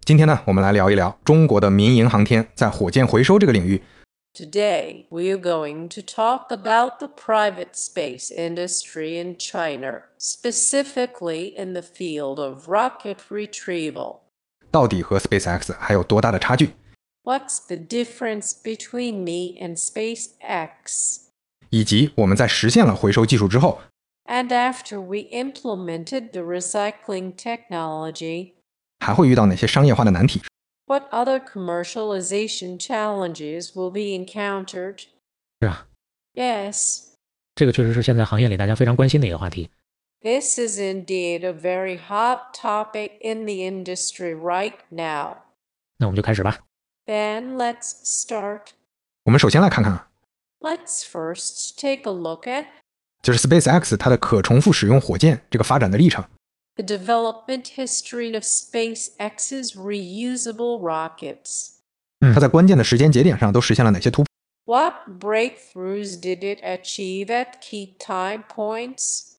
今天呢，我们来聊一聊中国的民营航天在火箭回收这个领域。 Today, we are going to talk about the private space industry in China, specifically in the field of rocket retrieval. 到底和 SpaceX 还有多大的差距？ What's the difference between me and SpaceX? 以及我们在实现了回收技术之后， And after we implemented the recycling technology, 还会遇到哪些商业化的难题？ what other commercialization challenges will be encountered? 是啊， Yes, 这个确实是现在行业里大家非常关心的一个话题。 this is indeed a very hot topic in the industry right now. 那我们就开始吧。 Then let's start. 我们首先来看看， Let's first take a look at 就是 SpaceX 它的可重复使用火箭这个发展的历程。 the development history of SpaceX's reusable rockets. 它在关键的时间节点上都实现了哪些突破？ What breakthroughs did it achieve at key time points?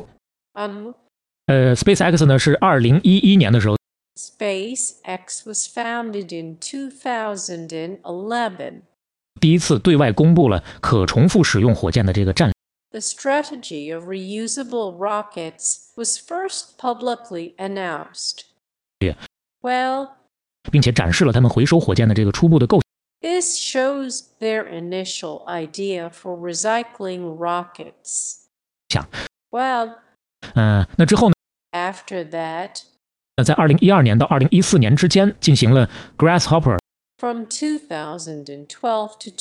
SpaceX 呢是2011年的时候， SpaceX was founded in 2011. 第一次对外公布了可重复使用火箭的这个战略。 The strategy of reusable rockets was first publicly announced. Well, 并且展示了他们回收火箭的这个初步的构想。 this shows their initial idea for recycling rockets. 想， Well, 那之后呢？ after that, 在2012年到2014年之间进行了 Grasshopper， from 2012 to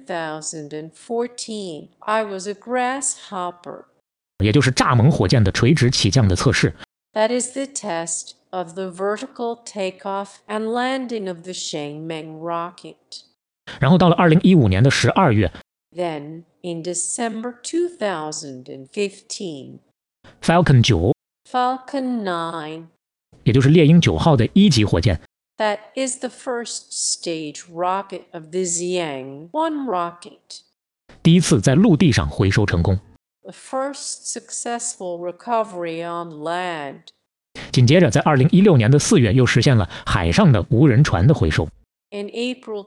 2014, I was a grasshopper. 也就是蚱蜢火箭的垂直起降的测试。 That is the test of the vertical takeoff and landing of the Shangmeng rocket. 然后到了2015年的12月， Then, in December 2015, Falcon 9， Falcon 9, 也就是猎鹰9号的一级火箭， that is the first stage rocket of the Xiang 1 rocket. 第一次在陆地上回收成功。 The first successful recovery on land. 紧接着在2016年的4月又实现了海上的无人船的回收。 In April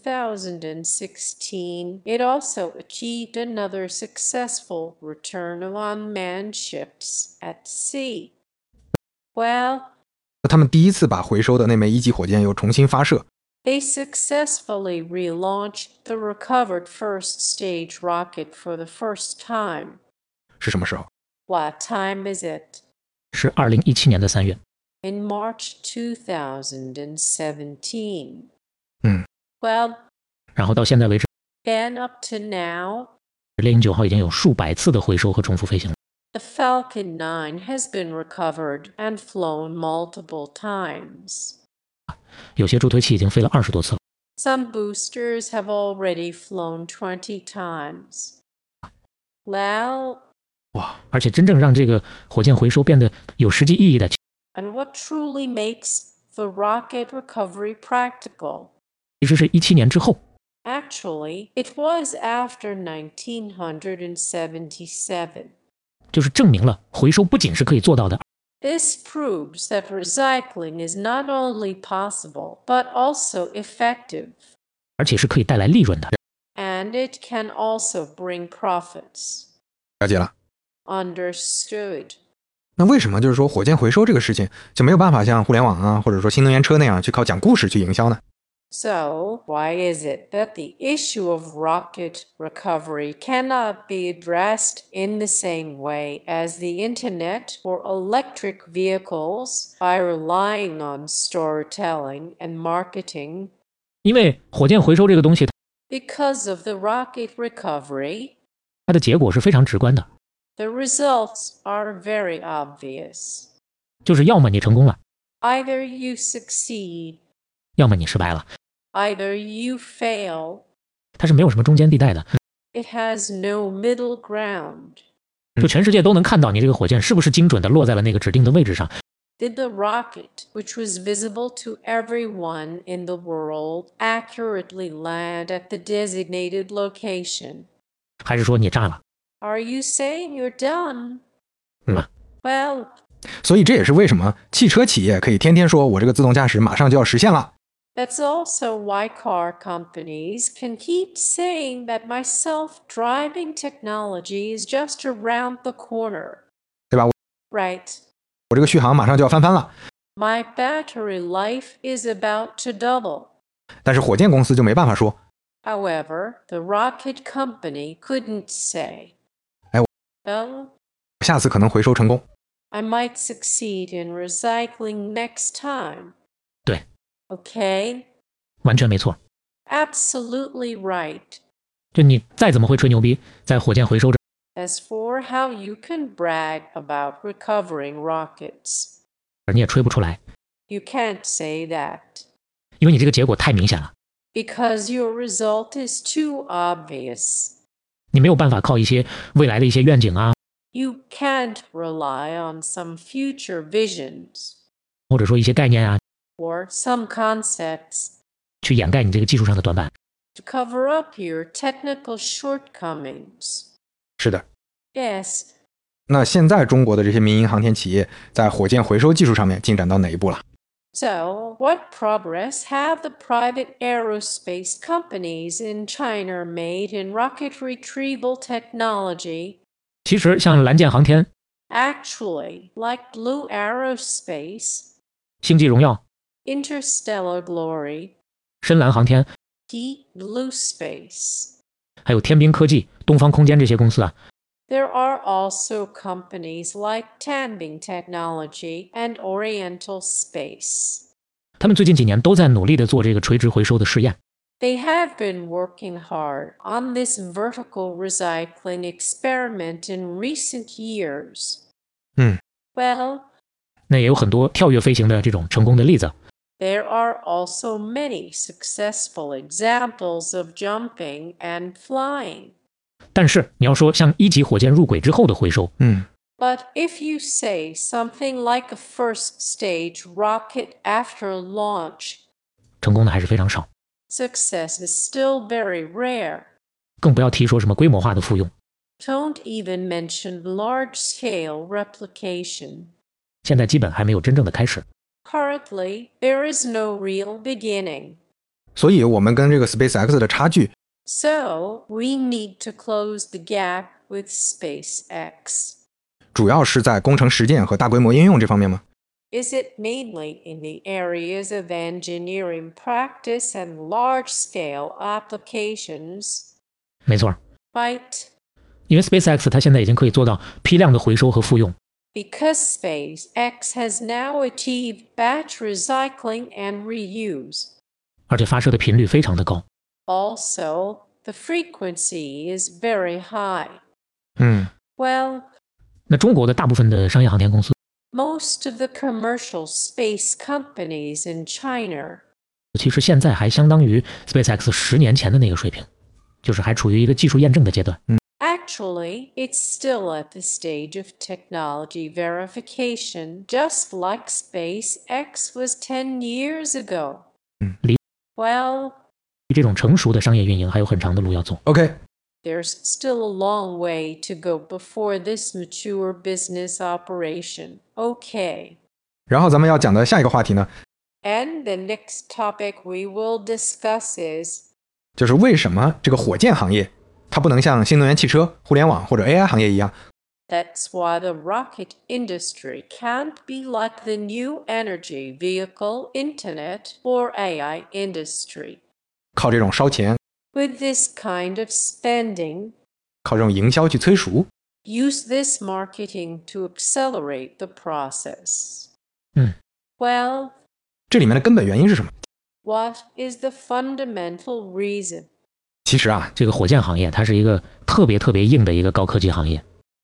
2016, it also achieved another successful return of unmanned ships at sea. Well, 他们第一次把回收的那枚一级火箭又重新发射， they successfully relaunched the recovered first stage rocket for the first time. 是什么时候？ What time is it? 是2017年的3月。 In March 2017. 嗯， Well, 然后到现在为止， and up to now, 猎鹰9号已经有数百次的回收和重复飞行了。 the Falcon 9 has been recovered and flown multiple times. 有些助推器已经飞了20多次了。 Some boosters have already flown 20 times. Well, 哇！而且真正让这个火箭回收变得有实际意义的， and what truly makes the rocket recovery practical? 其实是17年之后。 Actually, it was after 1977. 就是证明了回收不仅是可以做到的， This proves that recycling is not only possible, but also effective. 而且是可以带来利润的。 And it can also bring profits. 了解了。 Understood. 那为什么就是说火箭回收这个事情就没有办法像互联网啊，或者说新能源车那样去靠讲故事去营销呢？ So, why is it that the issue of rocket recovery cannot be addressed in the same way as the internet or electric vehicles by relying on storytelling and marketing? 因为火箭回收这个东西， Because of the rocket recovery, 它的结果是非常直观的， the results are very obvious. 就是要么你成功了， Either you succeed, 要么你失败了， either you fail. 它是没有什么中间地带的， It has no middle ground. 就全世界都能看到你这个火箭是不是精准的落在了那个指定的位置上。 Did the rocket, which was visible to everyone in the world, accurately land at the designated location? 还是说你炸了？ Are you saying you're done? 嗯， Well, 所以这也是为什么汽车企业可以天天说我这个自动驾驶马上就要实现了。 That's also why car companies can keep saying that my self-driving technology is just around the corner. 对吧？ Right. 我这个续航马上就要翻番了。 My battery life is about to double. 但是火箭公司就没办法说， However, the rocket company couldn't say. 哎， Well, 下次可能回收成功。 I might succeed in recycling next time. 对， Okay? 完全没错。 Absolutely right. 就你再怎么会吹牛逼，在火箭回收这 As for how you can brag about recovering rockets, 你也吹不出来， you can't say that. 因为你这个结果太明显了， Because your result is too obvious. 你没有办法靠一些未来的一些愿景啊， You can't rely on some future visions 或者说一些概念啊， or some concepts 去掩盖你这个技术上的短板。 to cover up your technical shortcomings. 是的， Yes, 那现在中国的这些民营航天企业在火箭回收技术上面进展到哪一步了？ so what progress have the private aerospace companies in China made in rocket retrieval technology? 其实像蓝箭航天、 Actually, like Blue Aerospace, 星际荣耀、 Interstellar Glory, 深蓝航天， Deep Blue Space. 还有天兵科技、东方空间这些公司啊， There are also companies like Tanbing Technology and Oriental Space. 他们最近几年都在努力的做这个垂直回收的试验。 They have been working hard on this vertical recycling experiment in recent years. 嗯， Well, 那也有很多跳跃飞行的这种成功的例子。 there are also many successful examples of jumping and flying. 但是你要说像一级火箭入轨之后的回收， But if you say something like a first stage rocket after launch, 成功的还是非常少， success is still very rare. 更不要提说什么规模化的复用。 Don't even mention large-scale replication. 现在基本还没有真正的开始。 Currently, there is no real beginning. 所以我们跟这个 SpaceX 的差距， So, we need to close the gap with SpaceX. 主要是在工程实践和大规模应用这方面吗？ Is it mainly in the areas of engineering practice and large-scale applications? 没错， Right? 因为 SpaceX 它现在已经可以做到批量的回收和复用， Because SpaceX has now achieved batch recycling and reuse. 而且发射的频率非常的高。 Also, the frequency is very high. 嗯， Well, 那中国的大部分的商业航天公司， most of the commercial space companies in China 其实现在还相当于 SpaceX 10年前的那个水平，就是还处于一个技术验证的阶段。 actually, it's still at the stage of technology verification, just like SpaceX was 10 years ago. 离 Well, 这种成熟的商业运营还有很长的路要走。 OK， there's still a long way to go before this mature business operation. Okay. 然后咱们要讲的下一个话题呢， And the next topic we will discuss is 就是为什么这个火箭行业它不能像新能源汽车、互联网或者 AI 行业一样， that's why the rocket industry can't be like the new energy vehicle, internet, or AI industry. 靠这种烧钱、 With this kind of spending, 靠这种营销去催熟。 use this marketing to accelerate the process. 嗯， Well, 这里面的根本原因是什么？ what is the fundamental reason? 其实啊， 这个火箭行业它是一个特别硬的一个高科技行业。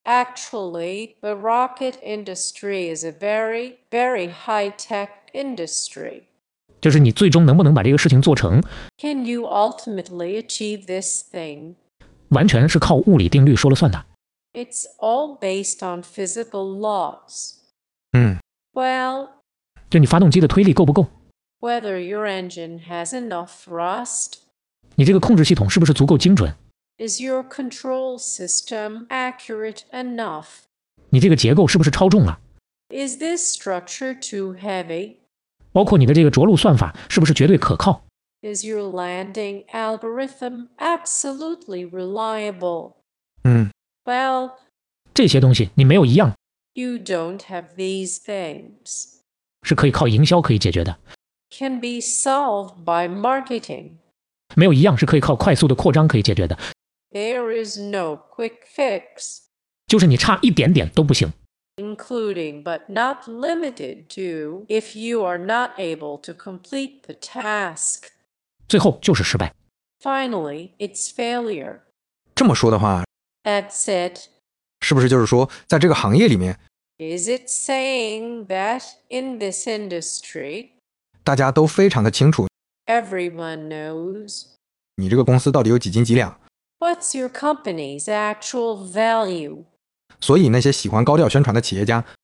Actually, the rocket industry is a very, very high-tech industry. 就是你最终能不能把这个事情做成， Can you ultimately achieve this thing? 完全是靠物理定律说了算的。 It's all based on physical laws. 嗯， Well, 就你发动机的推力够不够， whether your engine has enough thrust, 你这个控制系统是不是足够精准， is your control system accurate enough, 你这个结构是不是超重了， Is this structure too heavy? 包括你的这个着陆算法是不是绝对可靠？ Is your landing algorithm absolutely reliable? 嗯， Well, 这些东西你没有一样 you don't have these things. 是可以靠营销可以解决的， Can be solved by marketing. 没有一样是可以靠快速的扩张可以解决的， There is no quick fix, 就是你差一点点都不行。 including but not limited to if you are not able to complete the task. 最后就是失败。 Finally, it's failure. 这么说的话， That's it. 是不是就是说，在这个行业里面， Is it saying that in this industry, 大家都非常的清楚， everyone knows? 你这个公司到底有几斤几两？ What's your company's actual value? 所以那些喜欢高调宣传的企业家，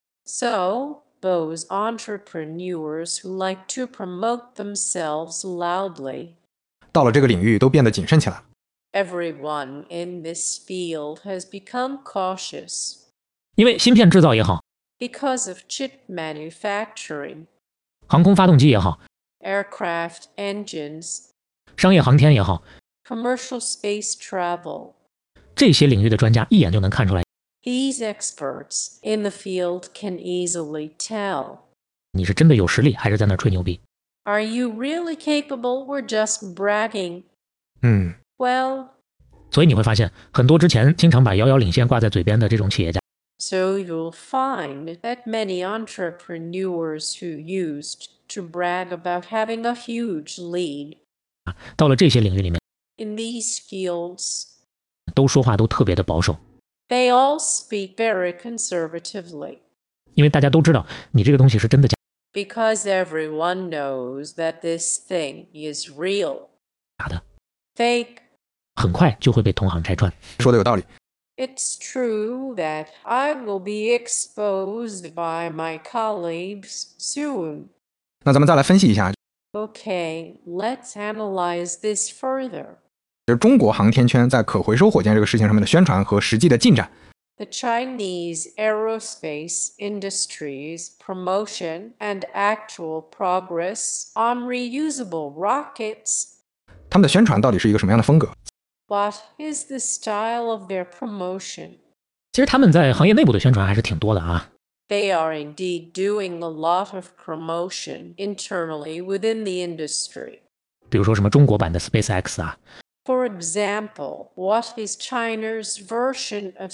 So, those entrepreneurs who like to promote themselves loudly, 到了这个领域都变得谨慎起来。 everyone in this field has become cautious 因为芯片制造也好， because of chip manufacturing, 航空发动机也好， aircraft engines, 商业航天也好， commercial space travel. 这些领域的专家一眼就能看出来， These experts in the field can easily tell. 你是真的有实力，还是在那儿吹牛逼。 Are you really capable or just bragging? 嗯， Well, 所以你会发现，很多之前经常把遥遥领先挂在嘴边的这种企业家， so you'll find that many entrepreneurs who used to brag about having a huge lead 到了这些领域里面， in these fields, 都说话都特别的保守， they all speak very conservatively 因为大家都知道你这个东西是真的假 because everyone knows that this thing is real. 的， Fake. 很快就会被同行拆穿。 说的有道理。 It's true that I will be exposed by my colleagues soon. 那咱们再来分析一下， Okay, let's analyze this further. 就是中国航天圈在可回收火箭这个事情上面的宣传和实际的进展。 The Chinese aerospace industry's promotion and actual progress on reusable rockets. 他们的宣传到底是一个什么样的风格？ What is the style of their promotion? 其实他们在行业内部的宣传还是挺多的啊， They are indeed doing a lot of promotion internally within the industry. 比如说什么中国版的 SpaceX 啊， For example, what is China's version of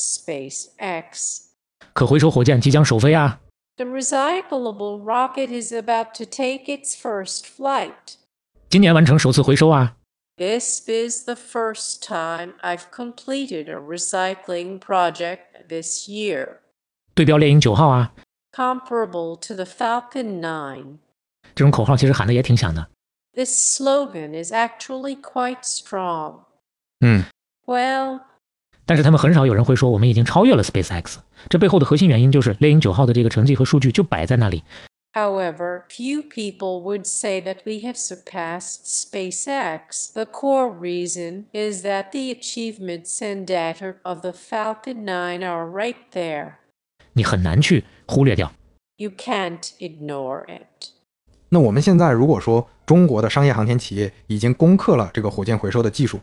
SpaceX? 可回收火箭即将首飞啊， The recyclable rocket is about to take its first flight. 今年完成首次回收啊， This is the first time I've completed a recycling project this year, 对标猎鹰9号啊， comparable to the Falcon 9. 这种口号其实喊的也挺响的。 This slogan is actually quite strong. 嗯， Well, 但是他们很少有人会说我们已经超越了 SpaceX， 这背后的核心原因就是猎鹰9号的这个成绩和数据就摆在那里， however, few people would say that we have surpassed SpaceX. The core reason is that the achievements and data of the Falcon 9 are right there. 你很难去忽略掉。 You can't ignore it. 那我们现在如果说中国的商业航天企业已经攻克了这个火箭回收的技术，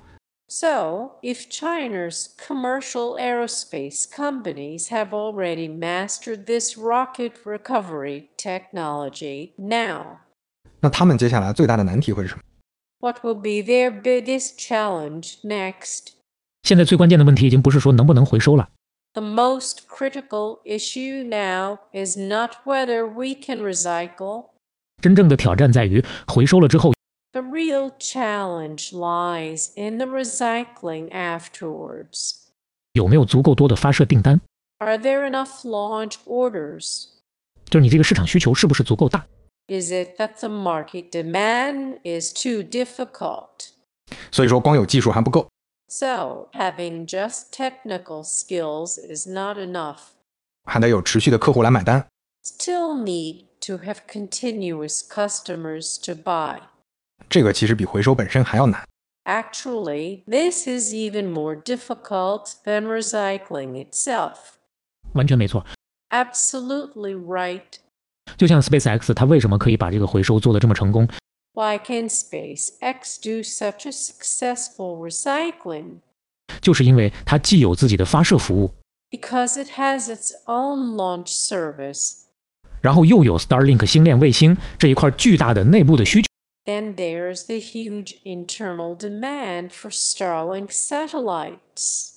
So, if China's commercial aerospace companies have already mastered this rocket recovery technology now, 那他们接下来最大的难题会是什么？ what will be their biggest challenge next? 现在最关键的问题已经不是说能不能回收了， The most critical issue now is not whether we can recycle. 真正的挑战在于回收了之后 The real challenge lies in the recycling afterwards. 有没有足够多的发射订单， Are there enough launch orders? 就是你这个市场需求是不是足够大。 Is it that the market demand is too difficult? 所以说光有技术还不够， So, having just technical skills is not enough. 还得有持续的客户来买单。 Still need to have continuous customers to buy. 这个其实比回收本身还要难。 Actually, this is even more difficult than recycling itself. 完全没错， Absolutely right. 就像 SpaceX 它为什么可以把这个回收做得这么成功， Why can SpaceX do such a successful recycling? 就是因为它既有自己的发射服务， Because it has its own launch service. 然后又有 Starlink 星链卫星这一块巨大的内部的需求。 Then there's the huge internal demand for Starlink satellites.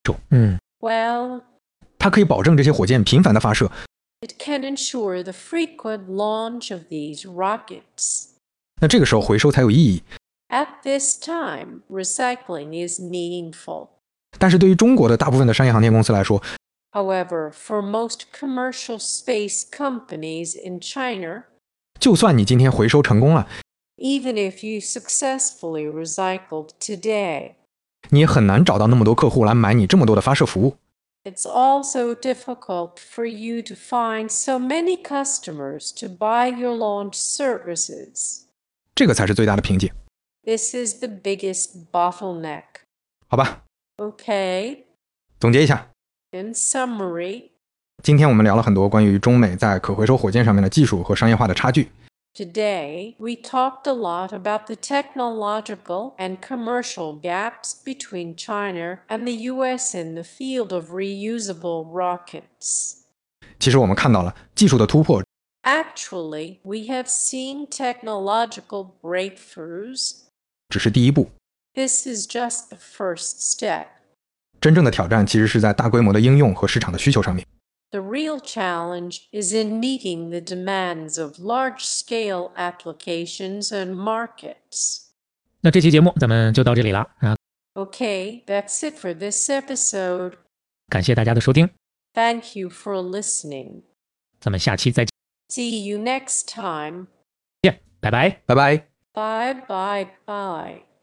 Well, 它可以保证这些火箭频繁的发射， it can ensure the frequent launch of these rockets. 那这个时候回收才有意义。 At this time, recycling is meaningful. 但是对于中国的大部分的商业航天公司来说， However, for most commercial space companies in China, 就算你今天回收成功了， even if you successfully recycled today, 你也很难找到那么多客户来买你这么多的发射服务。 it's also difficult for you to find so many customers to buy your launch services. 这个才是最大的瓶颈， This is the biggest bottleneck. 好吧？ Okay, 总结一下， in summary, 今天我们聊了很多关于中美在可回收火箭上面的技术和商业化的差距。 today we talked a lot about the technological and commercial gaps between China and the US in the field of reusable rockets. 其实我们看到了技术的突破， Actually, we have seen technological breakthroughs. 只是第一步， This is just the first step. 真正的挑战其实是在大规模的应用和市场的需求上面。 The real challenge is in meeting the demands of large-scale applications and markets. 那这期节目咱们就到这里了啊， Okay, that's it for this episode. 感谢大家的收听， Thank you for listening. 咱们下期再 See you next time. 见，拜拜。 拜拜。 Bye bye bye.